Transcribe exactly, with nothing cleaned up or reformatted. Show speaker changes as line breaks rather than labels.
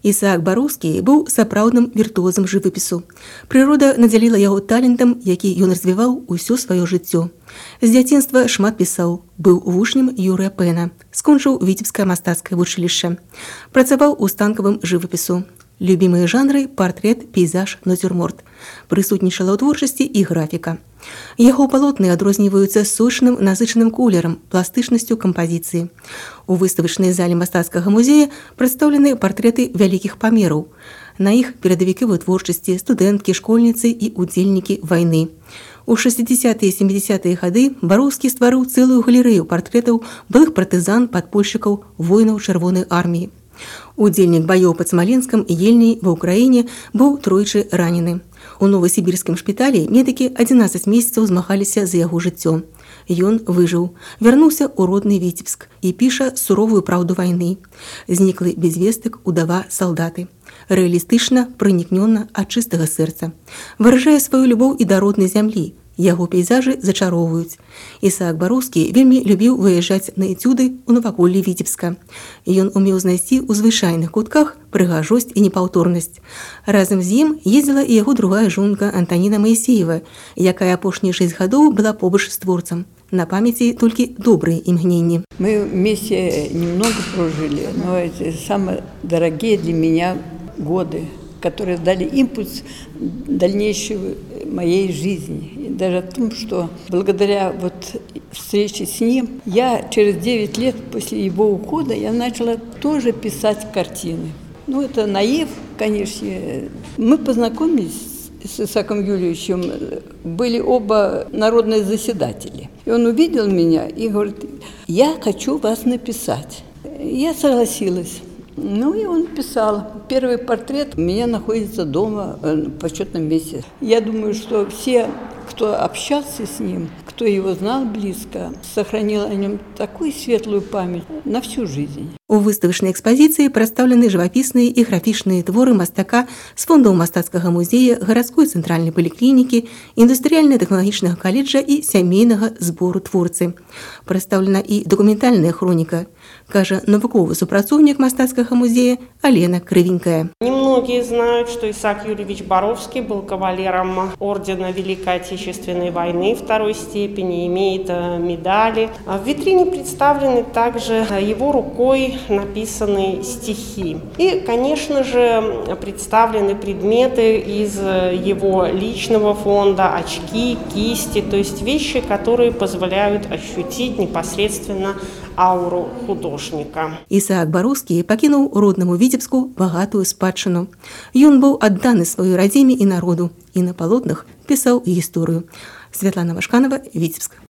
Ісаак Бароўскі быў сапраўдным віртуозам жывапісу. Прырода надзяліла яго талентам, які ён развіваў усё сваё жыццё. З дзяцінства шмат пісаў, быў вучнем Юрыя Пэна, скончыў Віцебскае мастацкае вучылішча. Працаваў у станкавым жывапісу. Любімыя жанры – партрэт, пейзаж, нацюрморт. Прысутнічала ў творчасці і графіка. Яго палотны адрозніваюцца сочным, насычаным колерам, пластычнасцю кампазіцыі. У выставачнай зале мастацкага музея прадстаўлены партрэты вялікіх памераў. На іх перадавікі вытворчасці, студэнткі, школьніцы і удзельнікі вайны. У шэсцідзясятыя і сямідзясятыя гады Бароўскі стварыў цэлую галерэю партрэтаў былых партызан, падпольшчыкаў, воінаў Чырвонай арміі. Удзельнік баёў пад Смаленскам і Ельняй ва ўкраіне быў тройчы ранены. У новасібірскім шпіталі медыкі адзінаццаць месяцаў змагаліся за яго жыццё. Ён выжыў, вярнуўся ў родны Віцебск і піша суровую праўду вайны. Зніклы без вестак удава салдаты. Рэалістычна, пранікнёна ад чыстага сэрца. Выражае сваю любоў і да роднай зямлі. Яго пейзажы зачароўваюць. Ісаак Бароўскі вельмі любіў выязджаць на эцюды ў наваколлі Віцебска. Ён умеў знайсці ў звычайных кутках прыгажосць і непаўторнасць. Разам з ім ездзіла і яго другая жонка Антаніна Маісеева, якая апошнія шэсць гадоў была побач з творцам. На памяти только добрые имгнения.
Мы вместе немного прожили, но это самые дорогие для меня годы, которые дали импульс дальнейшей моей жизни. И даже о том, что благодаря вот встрече с ним, я через девять лет после его ухода я начала тоже писать картины. Ну, это наив, конечно. Мы познакомились с Исааком Юльевичем, были оба народные заседатели. И он увидел меня и говорит: я хочу вас написать. Я согласилась. Ну и он писал. Первый портрет у меня находится дома в почетном месте. Я думаю, что все, кто общался с ним, кто его знал близко, сохранил о нем такую светлую память на всю жизнь.
У выставачнай экспазіцыі прадстаўлены жывапісныя і графічныя творы мастака з фондаў мастацкага музея, гарадской цэнтральнай паліклінікі, індустрыяльна-тэхналагічнага каледжа і сямейнага збору творцы. Прадстаўлена і дакументальная хроніка, кажа навуковы супрацоўнік мастацкага музея Алена Крывенькая.
Немногие знают, что Исаак Юрьевич Боровский был кавалером ордена Великой Отечественной войны второй степени, имеет медали. В витрине представлены также его рукой написанные стихи. И, конечно же, представлены предметы из его личного фонда, очки, кисти, то есть вещи, которые позволяют ощутить непосредственно ауру художника.
Ісаак Бароўскі пакінуў роднаму Віцебску багатую спадчыну. Ён быў адданы сваёй радзіме і народу і на палотнах пісаў гісторыю. Святлана Вашканова, Віцебск.